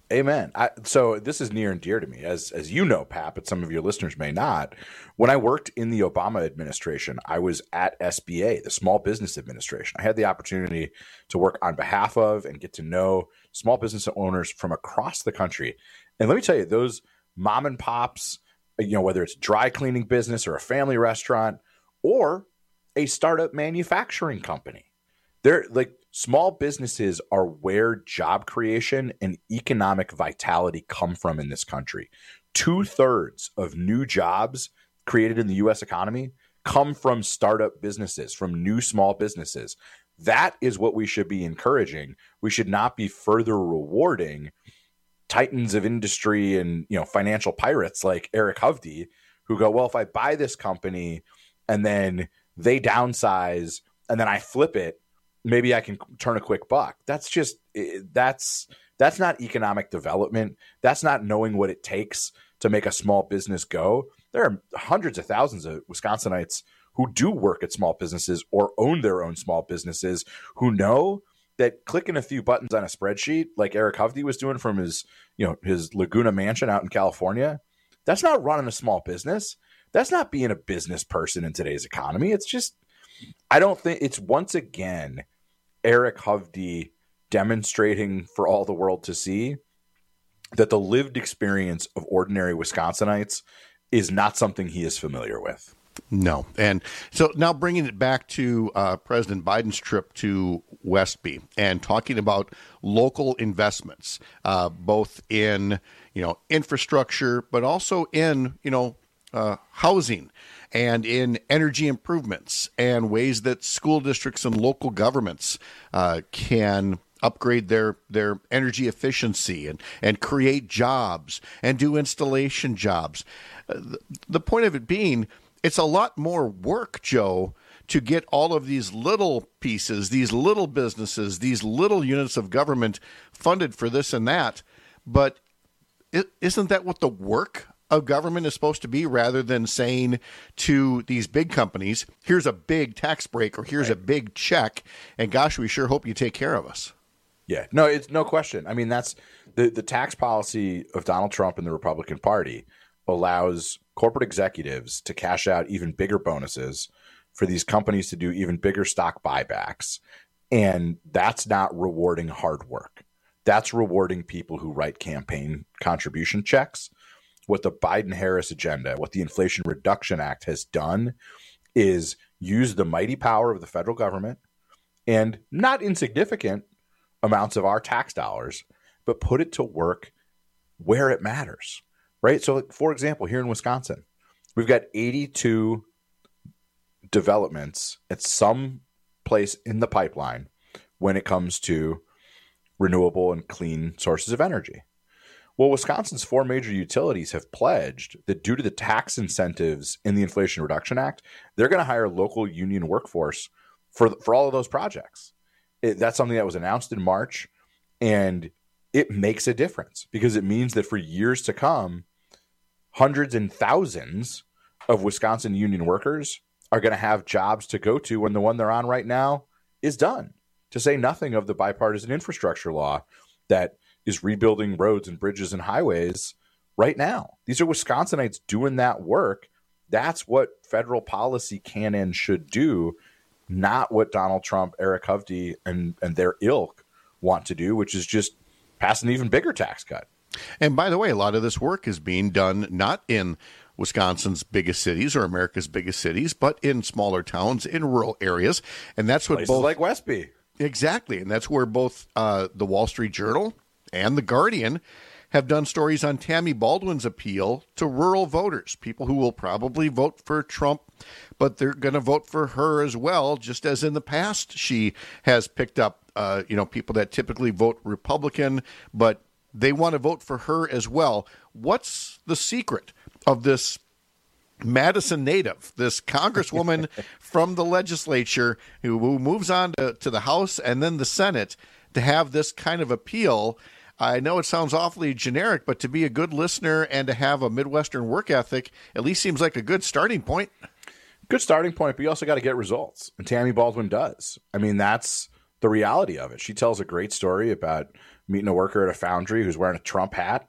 Amen. So this is near and dear to me, as you know, Pat, but some of your listeners may not. When I worked in the Obama administration, I was at SBA, the Small Business Administration. I had the opportunity to work on behalf of and get to know small business owners from across the country. And let me tell you, those mom and pops, whether it's a dry cleaning business or a family restaurant or a startup manufacturing company, they're like, small businesses are where job creation and economic vitality come from in this country. 2/3 of new jobs created in the U.S. economy come from startup businesses, from new small businesses. That is what we should be encouraging. We should not be further rewarding titans of industry and financial pirates like Eric Hovde, who go, well, if I buy this company and then they downsize and then I flip it, maybe I can turn a quick buck. That's not economic development. That's not knowing what it takes to make a small business go. There are hundreds of thousands of Wisconsinites who do work at small businesses or own their own small businesses who know that clicking a few buttons on a spreadsheet like Eric Hovde was doing from his Laguna mansion out in California, that's not running a small business. That's not being a business person in today's economy. It's just, I don't think it's, once again, Eric Hovde demonstrating for all the world to see that the lived experience of ordinary Wisconsinites is not something he is familiar with. No. And so now bringing it back to President Biden's trip to Westby and talking about local investments, both in, infrastructure, but also in, housing and in energy improvements and ways that school districts and local governments can upgrade their energy efficiency and create jobs and do installation jobs. The point of it being, it's a lot more work, Joe, to get all of these little pieces, these little businesses, these little units of government funded for this and that. But isn't that what the work of government is supposed to be, rather than saying to these big companies, here's a big tax break or here's a big check, and gosh, we sure hope you take care of us. Yeah, no, it's no question. I mean, that's the tax policy of Donald Trump and the Republican Party allows corporate executives to cash out even bigger bonuses for these companies to do even bigger stock buybacks. And that's not rewarding hard work. That's rewarding people who write campaign contribution checks. What the Biden-Harris agenda, what the Inflation Reduction Act has done is use the mighty power of the federal government and not insignificant amounts of our tax dollars, but put it to work where it matters, right? So, for example, here in Wisconsin, we've got 82 developments at some place in the pipeline when it comes to renewable and clean sources of energy. Well, Wisconsin's 4 major utilities have pledged that due to the tax incentives in the Inflation Reduction Act, they're going to hire local union workforce for all of those projects. That's something that was announced in March, and it makes a difference because it means that for years to come, hundreds and thousands of Wisconsin union workers are going to have jobs to go to when the one they're on right now is done, to say nothing of the bipartisan infrastructure law that is rebuilding roads and bridges and highways right now. These are Wisconsinites doing that work. That's what federal policy can and should do, not what Donald Trump, Eric Hovde, and their ilk want to do, which is just pass an even bigger tax cut. And by the way, a lot of this work is being done not in Wisconsin's biggest cities or America's biggest cities, but in smaller towns, in rural areas. And that's what places like Westby. Exactly. And that's where both the Wall Street Journal and The Guardian have done stories on Tammy Baldwin's appeal to rural voters, people who will probably vote for Trump, but they're going to vote for her as well, just as in the past she has picked up people that typically vote Republican, but they want to vote for her as well. What's the secret of this Madison native, this congresswoman from the legislature who moves on to the House and then the Senate to have this kind of appeal? I know it sounds awfully generic, but to be a good listener and to have a Midwestern work ethic at least seems like a good starting point. Good starting point, but you also got to get results. And Tammy Baldwin does. I mean, that's the reality of it. She tells a great story about meeting a worker at a foundry who's wearing a Trump hat.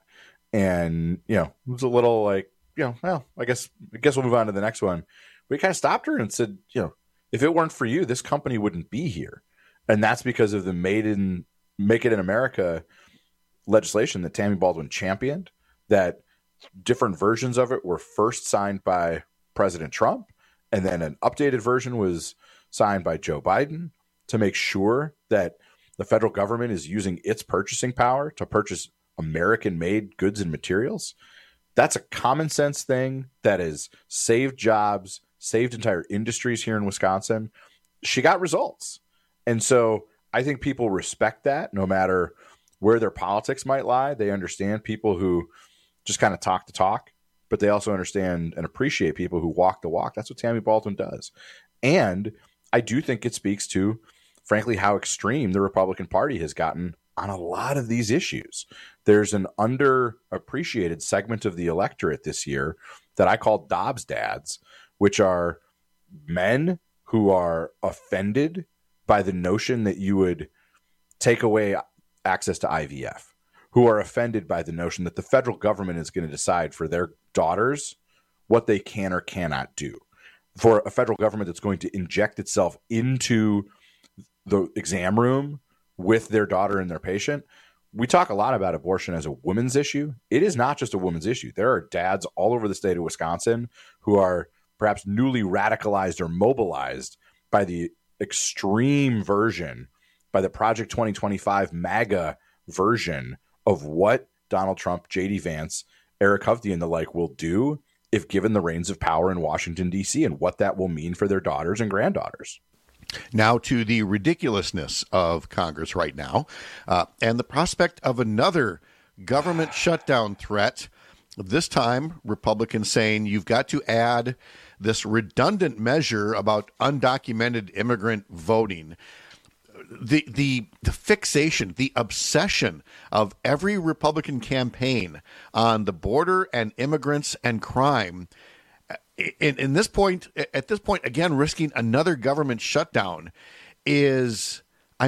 And, it was a little like, well, I guess we'll move on to the next one. But he kind of stopped her and said, if it weren't for you, this company wouldn't be here. And that's because of the Make It in America legislation that Tammy Baldwin championed, that different versions of it were first signed by President Trump, and then an updated version was signed by Joe Biden to make sure that the federal government is using its purchasing power to purchase American-made goods and materials. That's a common sense thing that has saved jobs, saved entire industries here in Wisconsin. She got results. And so I think people respect that no matter where their politics might lie. They understand people who just kind of talk the talk, but they also understand and appreciate people who walk the walk. That's what Tammy Baldwin does. And I do think it speaks to, frankly, how extreme the Republican Party has gotten on a lot of these issues. There's an underappreciated segment of the electorate this year that I call Dobbs dads, which are men who are offended by the notion that you would take away access to IVF, who are offended by the notion that the federal government is going to decide for their daughters what they can or cannot do, for a federal government that's going to inject itself into the exam room with their daughter and their patient. We talk a lot about abortion as a women's issue. It is not just a women's issue. There are dads all over the state of Wisconsin who are perhaps newly radicalized or mobilized by the extreme version, by the Project 2025 MAGA version of what Donald Trump, J.D. Vance, Eric Hovde, and the like will do if given the reins of power in Washington, D.C., and what that will mean for their daughters and granddaughters. Now to the ridiculousness of Congress right now, and the prospect of another government shutdown threat. This time, Republicans saying you've got to add this redundant measure about undocumented immigrant voting. The fixation, the obsession of every Republican campaign on the border and immigrants and crime. At this point, again, risking another government shutdown is,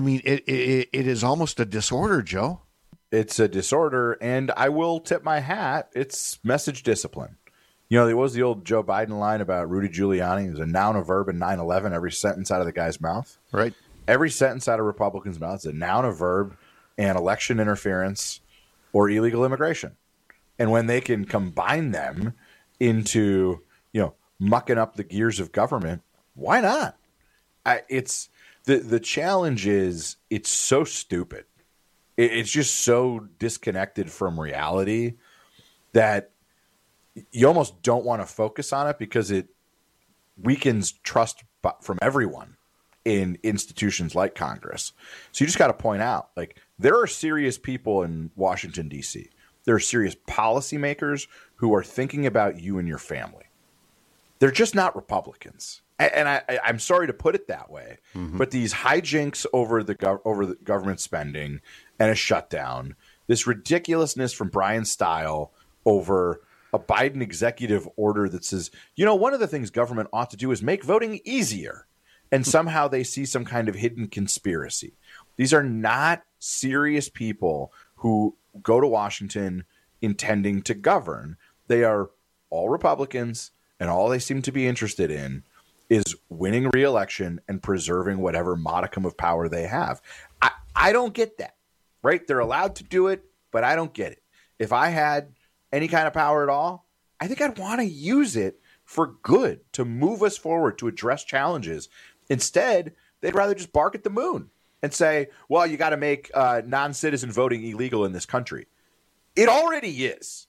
it is almost a disorder, Joe. It's a disorder, and I will tip my hat. It's message discipline. There was the old Joe Biden line about Rudy Giuliani. There's a noun, a verb, and 9/11 every sentence out of the guy's mouth. Right. Every sentence out of Republicans' mouths is a noun, a verb, and election interference or illegal immigration. And when they can combine them into mucking up the gears of government, why not? It's the challenge is it's so stupid. It's just so disconnected from reality that you almost don't want to focus on it because it weakens trust from everyone in institutions like Congress. So you just got to point out, there are serious people in Washington, D.C. There are serious policymakers who are thinking about you and your family. They're just not Republicans. And I'm sorry to put it that way, but these hijinks over the government spending and a shutdown, this ridiculousness from Brian Stile over a Biden executive order that says, one of the things government ought to do is make voting easier. And somehow they see some kind of hidden conspiracy. These are not serious people who go to Washington intending to govern. They are all Republicans, and all they seem to be interested in is winning re-election and preserving whatever modicum of power they have. I don't get that, right? They're allowed to do it, but I don't get it. If I had any kind of power at all, I think I'd want to use it for good, to move us forward, to address challenges. Instead, they'd rather just bark at the moon and say, well, you got to make non-citizen voting illegal in this country. It already is.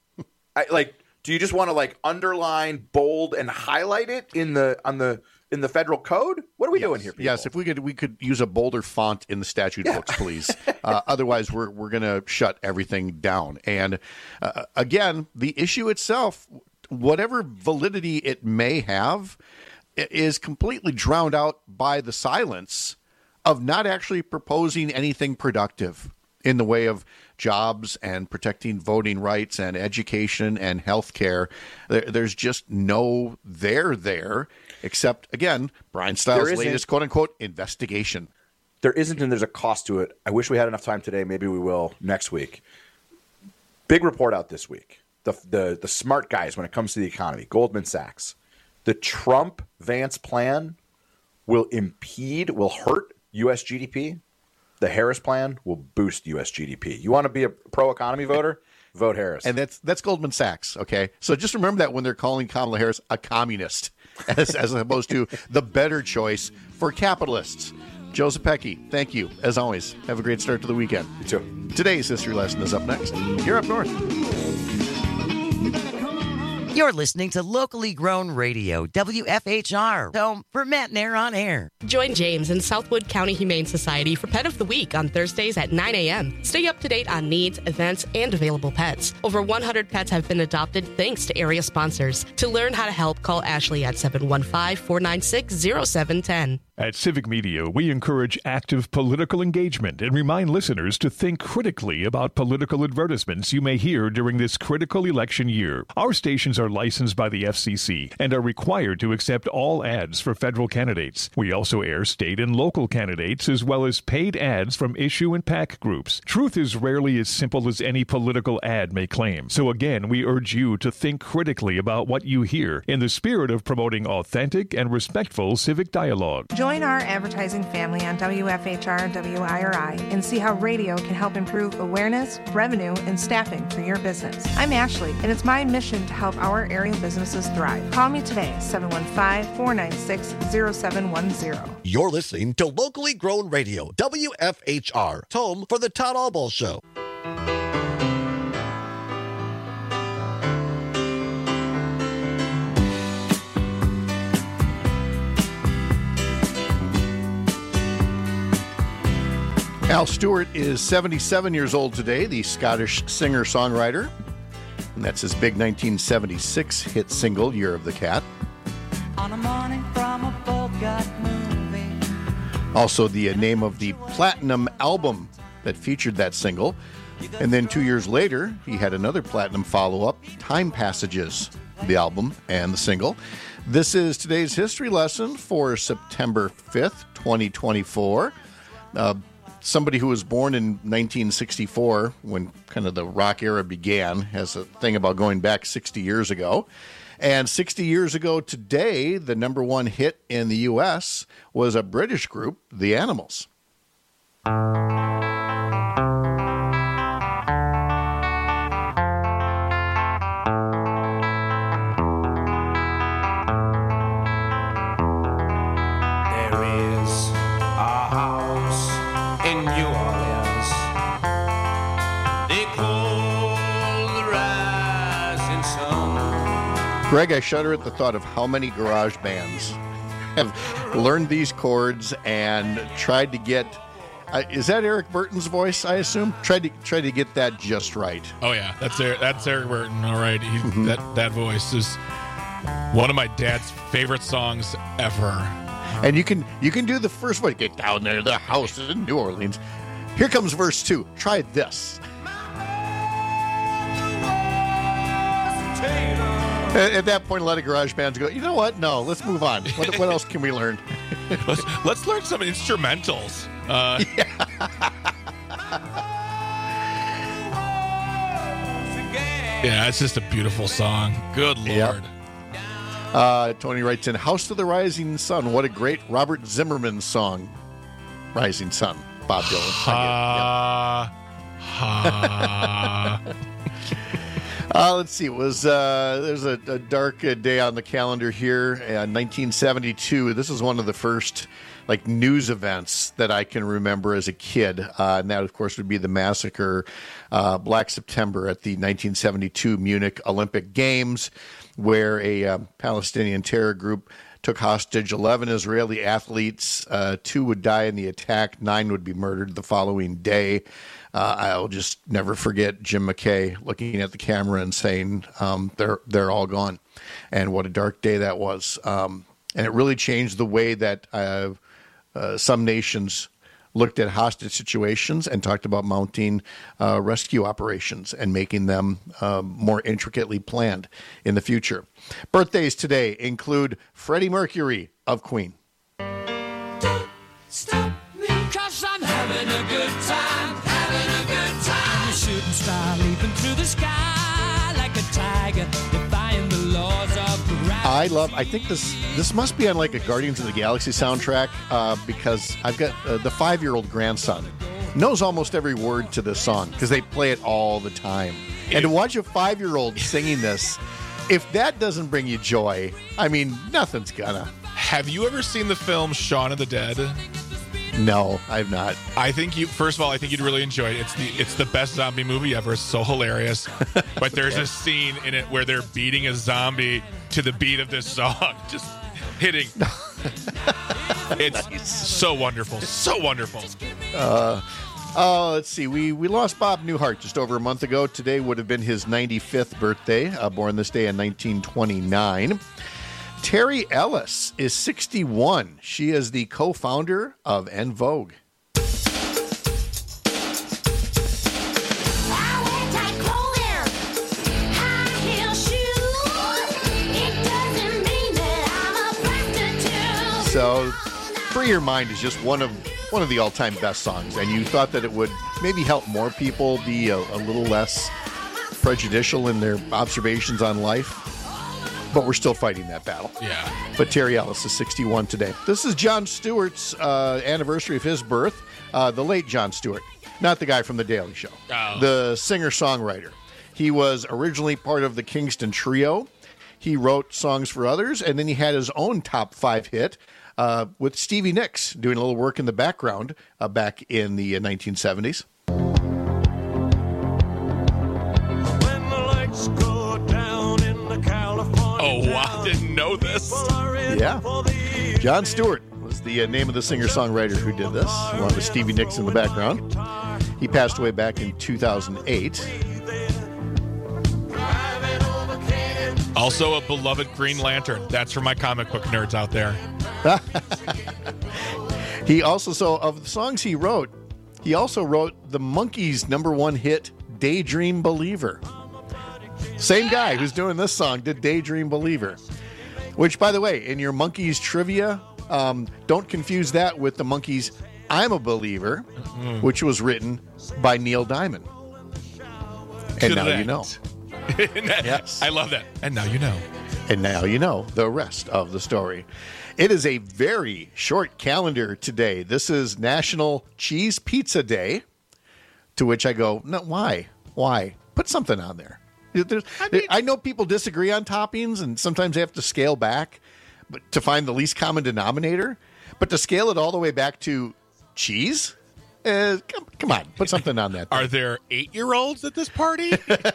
Do you just want to underline, bold, and highlight it in the federal code? What are we doing here, people? Yes, if we could use a bolder font in the statute books, please. Otherwise, we're going to shut everything down. And again, the issue itself, whatever validity it may have, is completely drowned out by the silence of not actually proposing anything productive in the way of jobs and protecting voting rights and education and health care. There's just no there, except, again, Brian Stile's latest quote-unquote investigation. There isn't, and there's a cost to it. I wish we had enough time today. Maybe we will next week. Big report out this week. The smart guys when it comes to the economy, Goldman Sachs. The Trump-Vance plan will hurt U.S. GDP. The Harris plan will boost U.S. GDP. You want to be a pro-economy voter? Vote Harris. And that's Goldman Sachs, okay? So just remember that when they're calling Kamala Harris a communist, as opposed to the better choice for capitalists. Joe Zepecki, thank you. As always, have a great start to the weekend. You too. Today's History Lesson is up next. You're up north. You're listening to locally grown radio, WFHR, home for Matt Nair on air. Join James in Southwood County Humane Society for Pet of the Week on Thursdays at 9 a.m. Stay up to date on needs, events, and available pets. Over 100 pets have been adopted thanks to area sponsors. To learn how to help, call Ashley at 715-496-0710. At Civic Media, we encourage active political engagement and remind listeners to think critically about political advertisements you may hear during this critical election year. Our stations are licensed by the FCC and are required to accept all ads for federal candidates. We also air state and local candidates as well as paid ads from issue and PAC groups. Truth is rarely as simple as any political ad may claim. So again, we urge you to think critically about what you hear in the spirit of promoting authentic and respectful civic dialogue. Join our advertising family on WFHR and WIRI and see how radio can help improve awareness, revenue, and staffing for your business. I'm Ashley, and it's my mission to help our area businesses thrive. Call me today, 715-496-0710. You're listening to locally grown radio, WFHR, home for the Todd Albaugh Show. Al Stewart is 77 years old today, the Scottish singer-songwriter. And that's his big 1976 hit single, Year of the Cat. On a morning from a Bogart movie. Also the name of the platinum album that featured that single. And then 2 years later, he had another platinum follow-up, Time Passages, the album and the single. This is today's history lesson for September 5th, 2024. Somebody who was born in 1964, when kind of the rock era began, has a thing about going back 60 years ago. And 60 years ago today, the number one hit in the U.S. was a British group, The Animals. In New Orleans, they call the rising sun. Greg, I shudder at the thought of how many garage bands have learned these chords and tried to get. Is that Eric Burton's voice? I assume tried to get that just right. Oh yeah, that's Eric Burton. All right, that voice is one of my dad's favorite songs ever. And you can do the first one. Get down there to the house in New Orleans. Here comes verse 2. Try this. At that point, a lot of garage bands go, you know what? No, let's move on. What else can we learn? let's learn some instrumentals. Yeah, it's just a beautiful song. Good Lord. Yep. Tony writes in, House to the Rising Sun. What a great Robert Zimmerman song. Rising Sun. Bob Dylan. Let's see. It was there's a dark day on the calendar here. 1972. This is one of the first news events that I can remember as a kid. And that, of course, would be the massacre, Black September, at the 1972 Munich Olympic Games, where a Palestinian terror group took hostage 11 Israeli athletes. 2 would die in the attack. 9 would be murdered the following day. I'll just never forget Jim McKay looking at the camera and saying, they're all gone. And what a dark day that was. And it really changed the way that some nations looked at hostage situations and talked about mounting rescue operations and making them more intricately planned in the future. Birthdays today include Freddie Mercury of Queen. Stop me. 'cause I'm having a good time, having a good time. I'm a shooting star leaping through the sky like a tiger, defying the laws of gravity. I think this must be on like a Guardians of the Galaxy soundtrack because I've got the 5-year-old grandson knows almost every word to this song because they play it all the time. And to watch a 5-year-old singing this, if that doesn't bring you joy, I mean, nothing's gonna. Have you ever seen the film Shaun of the Dead? No, I've not. I think first of all, I think you'd really enjoy it. It's the best zombie movie ever. It's so hilarious. But there's a scene in it where they're beating a zombie to the beat of this song, just hitting. It's so wonderful, so wonderful. Let's see. We lost Bob Newhart just over a month ago. Today would have been his 95th birthday, born this day in 1929. Terry Ellis is 61. She is the co-founder of En Vogue. So, Free Your Mind is just one of the all-time best songs, and you thought that it would maybe help more people be a little less prejudicial in their observations on life. But we're still fighting that battle. Yeah. But Terry Ellis is 61 today. This is Jon Stewart's anniversary of his birth. The late Jon Stewart, not the guy from The Daily Show. Oh. The singer-songwriter. He was originally part of the Kingston Trio. He wrote songs for others, and then he had his own top 5 hit with Stevie Nicks, doing a little work in the background back in the 1970s. Oh, wow. I didn't know this. Yeah. Jon Stewart was the name of the singer-songwriter who did this, along with Stevie Nicks in the background. He passed away back in 2008. Also a beloved Green Lantern. That's for my comic book nerds out there. He also, so of the songs he wrote, he also wrote the Monkees' #1 hit, Daydream Believer. Same guy who's doing this song did Daydream Believer. Which, by the way, in your Monkees trivia, don't confuse that with the Monkees' I'm a Believer, which was written by Neil Diamond. And now you know. Yes. I love that. And now you know. And now you know the rest of the story. It is a very short calendar today. This is National Cheese Pizza Day, to which I go, no, why? Why? Put something on there. I know people disagree on toppings, and sometimes they have to scale back to find the least common denominator. But to scale it all the way back to cheese? Come on, put something on that thing. Are there 8-year-olds at this party?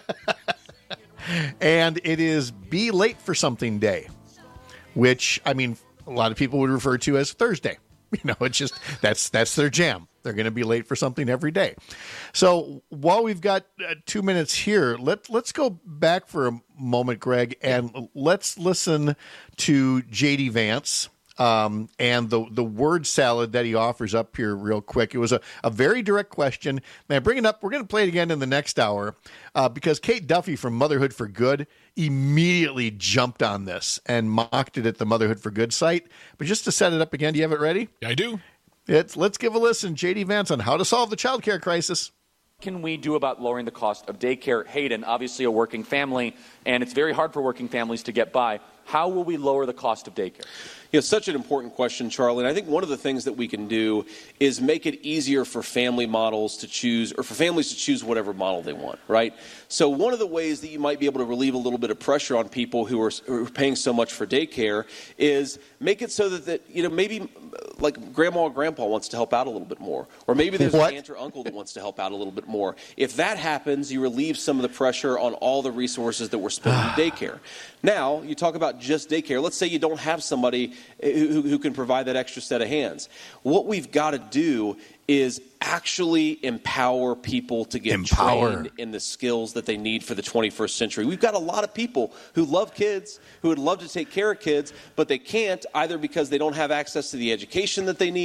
And it is Be Late for Something Day, which, I mean, a lot of people would refer to as Thursday. You know, it's just, that's their jam. They're going to be late for something every day. So while we've got 2 minutes here, let's go back for a moment, Greg, and let's listen to J.D. Vance and the word salad that he offers up here real quick. It was a very direct question. May I bring it up? We're going to play it again in the next hour because Kate Duffy from Motherhood for Good immediately jumped on this and mocked it at the Motherhood for Good site. But just to set it up again, do you have it ready? I do. Let's give a listen. J.D. Vance on how to solve the child care crisis. What can we do about lowering the cost of daycare? Hayden, obviously a working family, and it's very hard for working families to get by. How will we lower the cost of daycare? Yeah, such an important question, Charlie. And I think one of the things that we can do is make it easier for family models to choose, or for families to choose whatever model they want, right? So one of the ways that you might be able to relieve a little bit of pressure on people who are paying so much for daycare is make it so that you know, maybe like grandma or grandpa wants to help out a little bit more. Or maybe there's an aunt or uncle that wants to help out a little bit more. If that happens, you relieve some of the pressure on all the resources that we're spending on daycare. Now, you talk about just daycare. Let's say you don't have somebody who can provide that extra set of hands. What we've got to do is actually empower people to get trained in the skills that they need for the 21st century. We've got a lot of people who love kids, who would love to take care of kids, but they can't either because they don't have access to the education that they need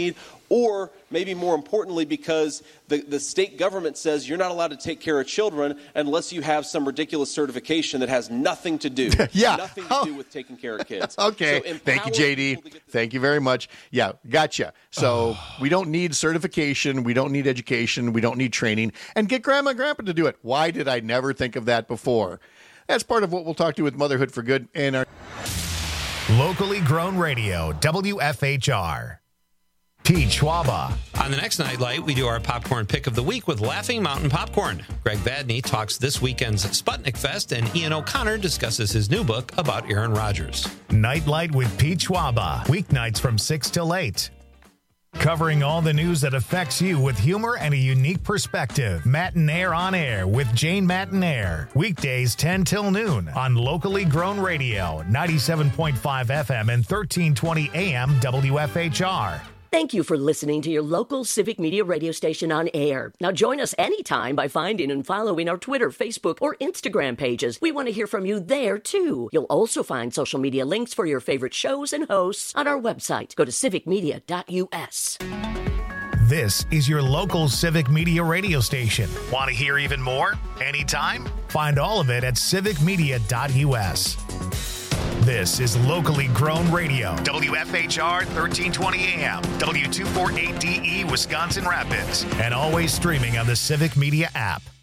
or maybe more importantly, because the state government says you're not allowed to take care of children unless you have some ridiculous certification that has nothing to do, nothing to do with taking care of kids. Okay, So thank you, JD. Thank you very much. Yeah, gotcha. So we don't need certification, we don't need education, we don't need training, and get grandma and grandpa to do it. Why did I never think of that before? That's part of what we'll talk to with Motherhood for Good and our Locally grown radio, WFHR. Pete Schwaba. On the next Nightlight, we do our popcorn pick of the week with Laughing Mountain Popcorn. Greg Vadney talks this weekend's Sputnik Fest, and Ian O'Connor discusses his new book about Aaron Rodgers. Nightlight with Pete Schwaba. Weeknights from 6 till 8. Covering all the news that affects you with humor and a unique perspective. Matinaire on Air with Jane Matinaire. Weekdays 10 till noon on Locally Grown Radio, 97.5 FM and 1320 AM WFHR. Thank you for listening to your local civic media radio station on air. Now join us anytime by finding and following our Twitter, Facebook, or Instagram pages. We want to hear from you there, too. You'll also find social media links for your favorite shows and hosts on our website. Go to civicmedia.us. This is your local civic media radio station. Want to hear even more? Anytime? Find all of it at civicmedia.us. This is Locally Grown Radio, WFHR 1320 AM, W248DE, Wisconsin Rapids, and always streaming on the Civic Media app.